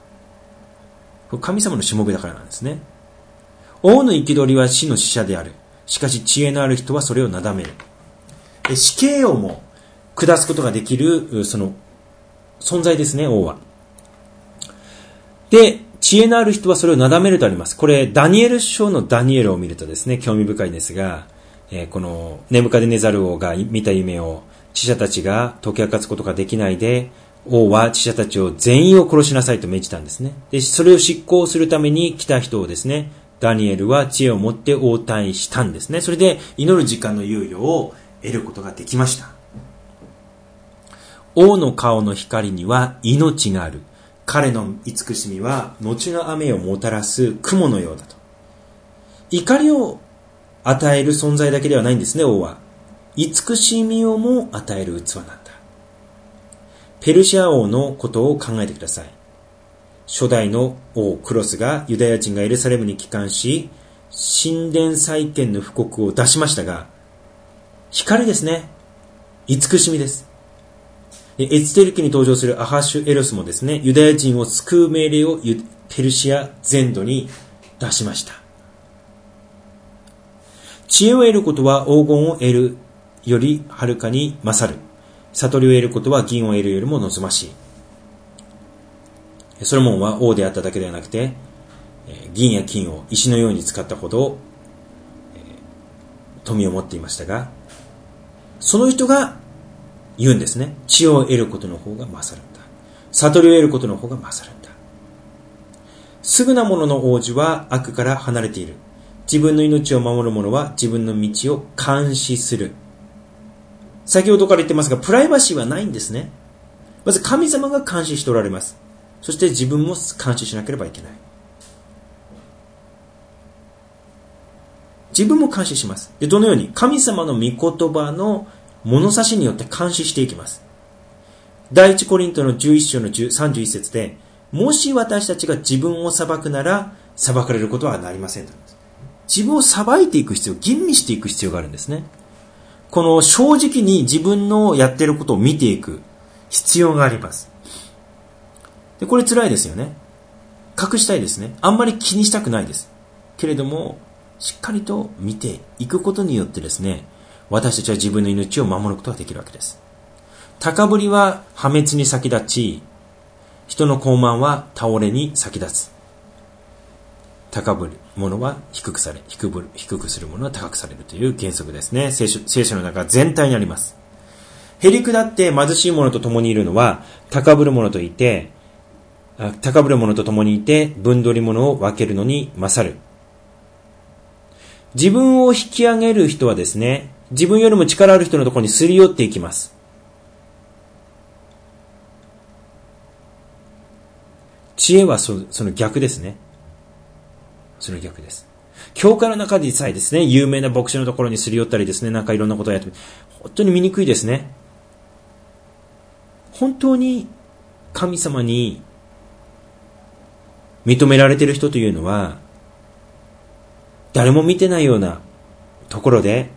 神様のしもべだからなんですね。王の憤りは死の使者である。しかし知恵のある人はそれをなだめる。死刑をも下すことができるその存在ですね、王は。で、知恵のある人はそれをなだめるとあります。これダニエル書のダニエルを見るとですね、興味深いですが、このネブカデネザル王が見た夢を知者たちが解き明かすことができないで、王は知者たちを全員を殺しなさいと命じたんですね。で、それを執行するために来た人をですね、ダニエルは知恵を持って応対したんですね。それで祈る時間の猶予を得ることができました。王の顔の光には命がある。彼の慈しみは後の雨をもたらす雲のようだと。怒りを与える存在だけではないんですね、王は。慈しみをも与える器なんだ。ペルシア王のことを考えてください。初代の王クロスがユダヤ人がエルサレムに帰還し、 神殿再建の布告を出しましたが、光ですね。慈しみです。エステル記に登場するアハシュエロスもですね、ユダヤ人を救う命令をペルシア全土に出しました。知恵を得ることは黄金を得るよりはるかに勝る。悟りを得ることは銀を得るよりも望ましい。ソロモンは王であっただけではなくて、銀や金を石のように使ったほど、富を持っていましたが、その人が言うんですね。知恵を得ることの方が勝るんだ。悟りを得ることの方が勝るんだ。すぐなものの王子は悪から離れている。自分の命を守る者は自分の道を監視する。先ほどから言ってますが、プライバシーはないんですね。まず神様が監視しておられます。そして自分も監視しなければいけない。自分も監視します。で、どのように神様の御言葉の物差しによって監視していきます。第一コリントの11章の31節で、もし私たちが自分を裁くなら裁かれることはなりません。自分を裁いていく必要、吟味していく必要があるんですね。この正直に自分のやっていることを見ていく必要があります。で、これ辛いですよね。隠したいですね。あんまり気にしたくないです。けれども、しっかりと見ていくことによってですね、私たちは自分の命を守ることができるわけです。高ぶりは破滅に先立ち、人の傲慢は倒れに先立つ。高ぶる者は低くされ、低くする者は高くされるという原則ですね。聖書の中全体にあります。へりくだって貧しい者と共にいるのは、高ぶる者と共にいて、分取り者を分けるのに勝る。自分を引き上げる人はですね、自分よりも力ある人のところにすり寄っていきます。知恵はその逆ですね。その逆です。教会の中でさえですね、有名な牧師のところにすり寄ったりですね、なんかいろんなことをやって、本当に醜いですね。本当に神様に認められている人というのは、誰も見てないようなところで、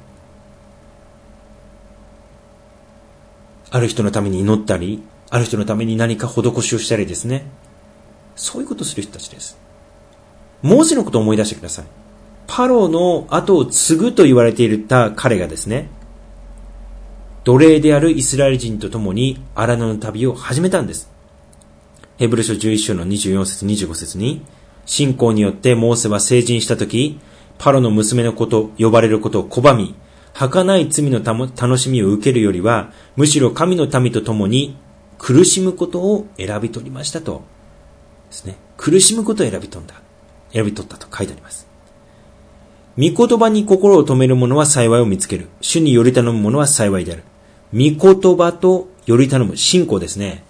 ある人のために祈ったり、ある人のために何か施しをしたりですね、そういうことをする人たちです。モーセのことを思い出してください。パロの後を継ぐと言われていた彼がですね、奴隷であるイスラエル人と共に荒野の旅を始めたんです。ヘブル書11章の24節25節に、信仰によってモーセは成人したとき、パロの娘の子と呼ばれることを拒み、儚い罪の楽しみを受けるよりは、むしろ神の民と共に苦しむことを選び取りましたとですね。苦しむことを選び取ったと書いてあります。御言葉に心を止める者は幸いを見つける。主により頼む者は幸いである。御言葉とより頼む信仰ですね。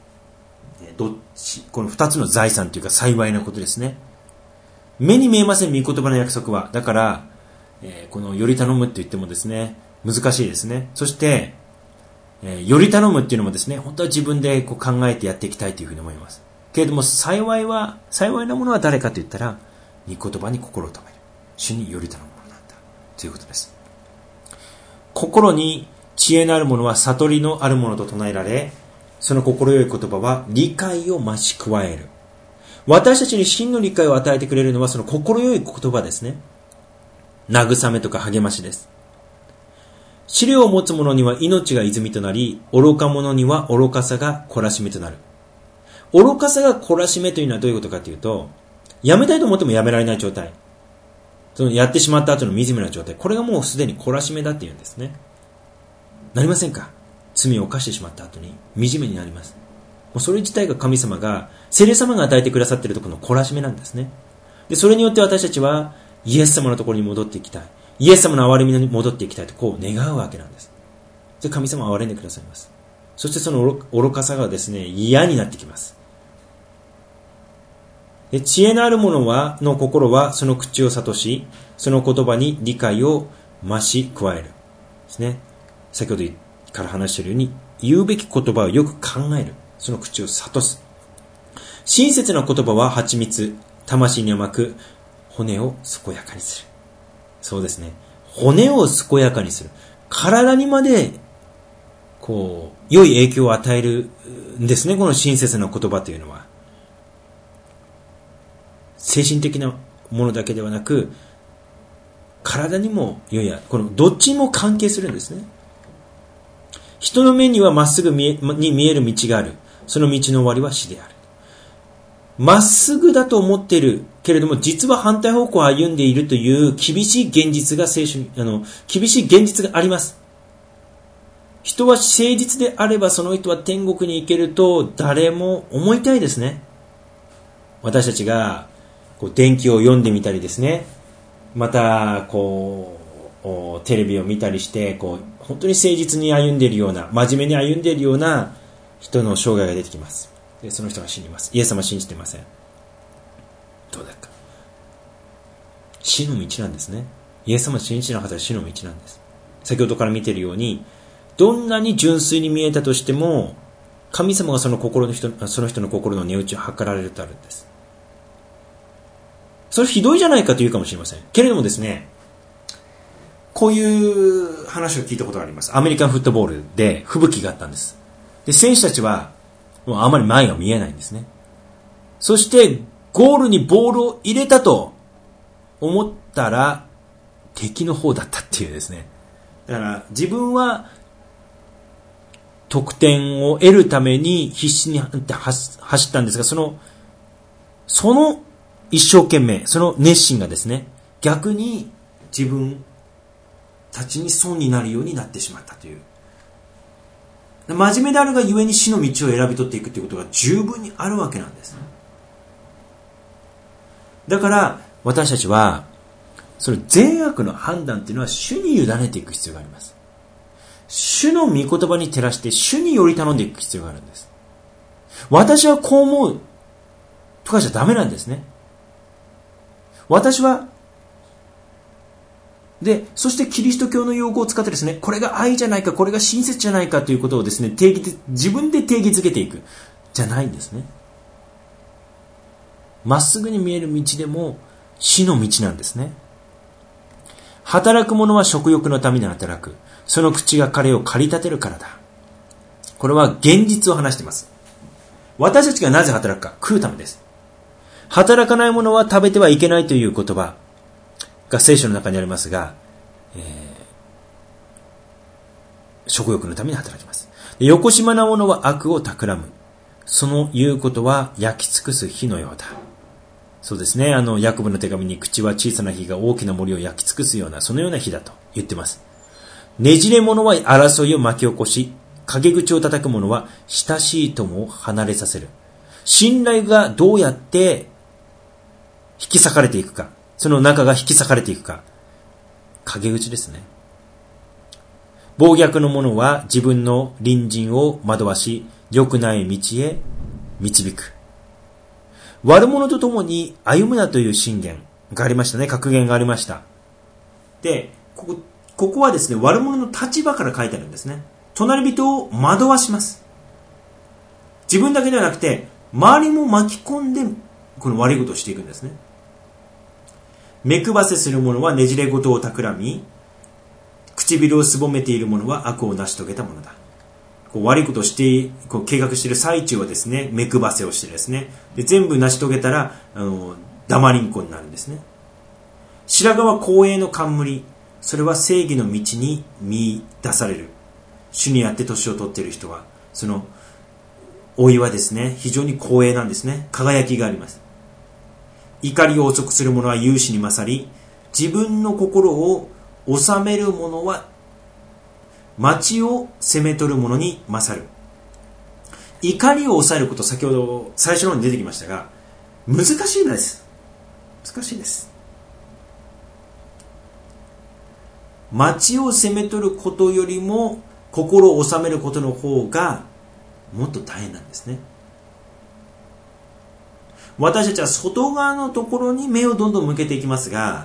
この二つの財産というか幸いなことですね。目に見えません、御言葉の約束は。だから、このより頼むって言ってもですね、難しいですね。そして、より頼むっていうのもですね、本当は自分でこう考えてやっていきたいというふうに思います。けれども幸いなものは誰かと言ったら、御言葉に心を止める。主により頼むものなんだ。ということです。心に知恵のあるものは悟りのあるものと唱えられ、その心よい言葉は理解を増し加える。私たちに真の理解を与えてくれるのはその心よい言葉ですね。慰めとか励ましです。資料を持つ者には命が泉となり、愚か者には愚かさが懲らしめとなる。愚かさが懲らしめというのはどういうことかというと、やめたいと思ってもやめられない状態。そのやってしまった後の惨めな状態。これがもうすでに懲らしめだっていうんですね。なりませんか？罪を犯してしまった後に惨めになります。もうそれ自体が神様が、聖霊様が与えてくださっているところの懲らしめなんですね。で、それによって私たちはイエス様のところに戻っていきたい。イエス様の憐れみに戻っていきたいとこう願うわけなんです。で、神様は憐れんでくださいます。そしてその愚かさがですね、嫌になってきます。で、知恵のある者の心はその口を諭し、その言葉に理解を増し加える。ですね。先ほどから話しているように、言うべき言葉をよく考える。その口を諭す。親切な言葉は蜂蜜、魂に甘く、 骨を健やかにする。そうですね。骨を健やかにする。体にまで、良い影響を与えるんですね。この親切な言葉というのは。精神的なものだけではなく、体にもどっちにも関係するんですね。人の目にはまっすぐに見える道がある。その道の終わりは死である。まっすぐだと思っているけれども、実は反対方向を歩んでいるという厳しい現実が厳しい現実があります。人は誠実であればその人は天国に行けると誰も思いたいですね。私たちが伝記を読んでみたりですね。またテレビを見たりして本当に誠実に歩んでいるような、真面目に歩んでいるような人の生涯が出てきます。でその人が死にます。イエス様は信じていません。どうだか。死の道なんですね。イエス様を信じていなかったら死の道なんです。先ほどから見ているように、どんなに純粋に見えたとしても、神様がその人の心の値打ちを測られるとあるんです。それひどいじゃないかというかもしれません。けれどもですね、こういう話を聞いたことがあります。アメリカンフットボールで吹雪があったんです。で、選手たちはもうあまり前が見えないんですね。そしてゴールにボールを入れたと思ったら敵の方だったっていうですね。だから自分は得点を得るために必死に走ったんですが、その一生懸命、その熱心がですね、逆に自分たちに損になるようになってしまったという。真面目であるがゆえに死の道を選び取っていくということが十分にあるわけなんです。だから私たちはその善悪の判断というのは主に委ねていく必要があります。主の御言葉に照らして主により頼んでいく必要があるんです。私はこう思うとかじゃダメなんですね。私はそしてキリスト教の用語を使ってですね、これが愛じゃないか、これが親切じゃないかということをですね、自分で定義づけていくじゃないんですね。まっすぐに見える道でも死の道なんですね。働く者は食欲のために働く。その口が彼を駆り立てるからだ。これは現実を話しています。私たちがなぜ働くか、食うためです。働かない者は食べてはいけないという言葉が聖書の中にありますが、食欲のために働きます。よこしまな者は悪を企む。その言うことは焼き尽くす火のようだ。そうですね。ヤコブの手紙に口は小さな火が大きな森を焼き尽くすような、そのような火だと言ってます。ねじれ者は争いを巻き起こし、陰口を叩く者は親しい友を離れさせる。信頼がどうやって引き裂かれていくか、その中が引き裂かれていくか、陰口ですね。暴虐の者は自分の隣人を惑わし、良くない道へ導く。悪者と共に歩むなという信玄がありましたね。格言がありました。で、ここはですね、悪者の立場から書いてあるんですね。隣人を惑わします。自分だけではなくて、周りも巻き込んで、この悪いことをしていくんですね。目配せする者はねじれ事を企み、唇をすぼめている者は悪を成し遂げたものだ。悪いことをして計画している最中はですね、目配せをしてですね、で全部成し遂げたら黙りんこになるんですね。白髪は光栄の冠、それは正義の道に見出される。主にあって年を取っている人はその老いはですね、非常に光栄なんですね。輝きがあります。怒りを遅くする者は勇士に勝り、自分の心を治める者は町を攻め取る者に勝る。怒りを抑えること、先ほど最初の方に出てきましたが、難しいです。難しいです。町を攻め取ることよりも心を収めることの方がもっと大変なんですね。私たちは外側のところに目をどんどん向けていきますが、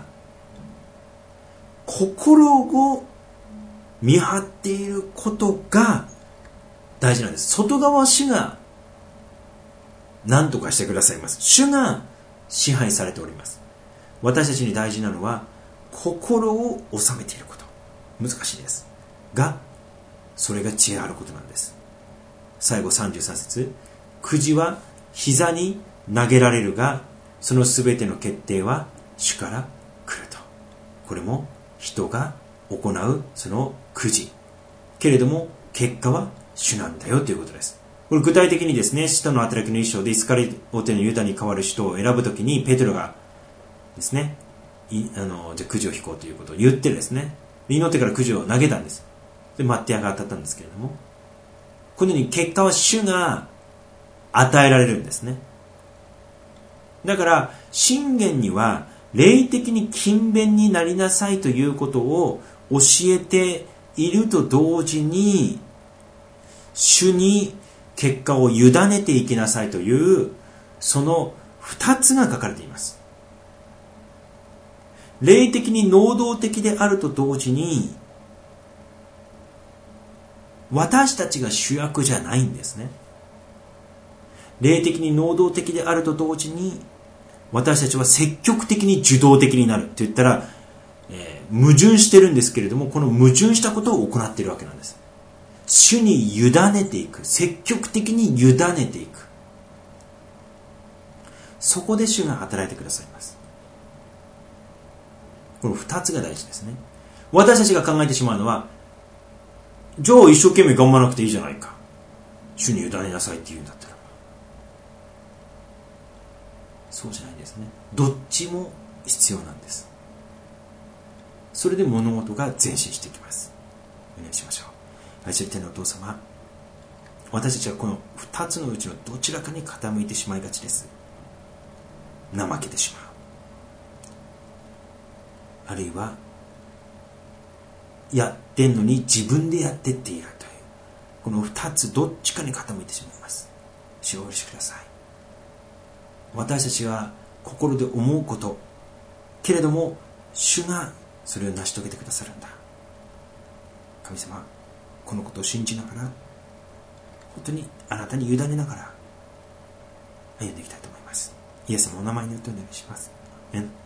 心を見張っていることが大事なんです。外側は主が何とかしてくださいます。主が支配されております。 私たちに大事なのは心を収めていること。難しいですが、それが知恵あることなんです。最後33節、くじは膝に投げられるが、そのすべての決定は主から来ると。これも人が行うそのくじ。けれども結果は主なんだよということです。これ具体的にですね、使徒の働きの一章でイスカリオテのユダに代わる人を選ぶときにペテロがですね、じゃあくじを引こうということを言ってですね、祈ってからくじを投げたんです。で、マッティアが当たったんですけれども、このように結果は主が与えられるんですね。だから箴言には霊的に勤勉になりなさいということを教えていると同時に、主に結果を委ねていきなさいというその二つが書かれています。霊的に能動的であると同時に、私たちが主役じゃないんですね。霊的に能動的であると同時に、私たちは積極的に受動的になると言ったら、矛盾してるんですけれども、この矛盾したことを行っているわけなんです。主に委ねていく、積極的に委ねていく。そこで主が働いてくださいます。この二つが大事ですね。私たちが考えてしまうのは、じゃあ一生懸命頑張らなくていいじゃないか、主に委ねなさいって言うんだったら。そうじゃないですね。どっちも必要なんです。それで物事が前進していきます。お願いしましょう。愛する天のお父様、私たちはこの二つのうちのどちらかに傾いてしまいがちです。怠けてしまう、あるいはやってんのに自分でやってっているという、この二つどっちかに傾いてしまいます。主をお許しください。私たちは心で思うことけれども、主がそれを成し遂げてくださるんだ。神様、このことを信じながら、本当にあなたに委ねながら歩んでいきたいと思います。イエス様のお名前によってお願いします。アメン。